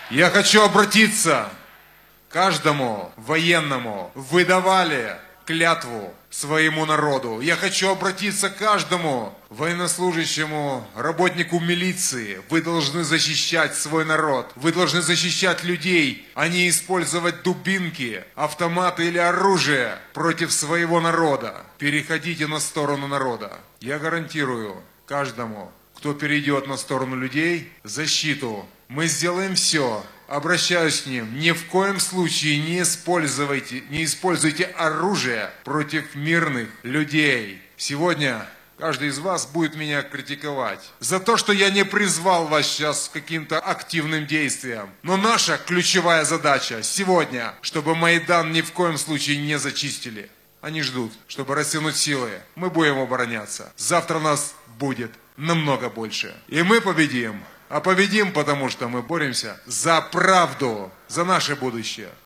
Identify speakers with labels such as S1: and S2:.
S1: Я хочу обратиться к каждому военному. Вы давали клятву своему народу. Я хочу обратиться к каждому военнослужащему, работнику милиции. Вы должны защищать свой народ. Вы должны защищать людей, а не использовать дубинки, автоматы или оружие против своего народа. Переходите на сторону народа. Я гарантирую каждому, кто перейдет на сторону людей, защиту. Мы сделаем все. Обращаюсь к ним. Ни в коем случае не используйте оружие против мирных людей. Сегодня каждый из вас будет меня критиковать за то, что я не призвал вас сейчас к каким-то активным действиям. Но наша ключевая задача сегодня, чтобы Майдан ни в коем случае не зачистили. Они ждут, чтобы растянуть силы. Мы будем обороняться. Завтра нас будет намного больше. И мы победим. А победим, потому что мы боремся за правду, за наше будущее.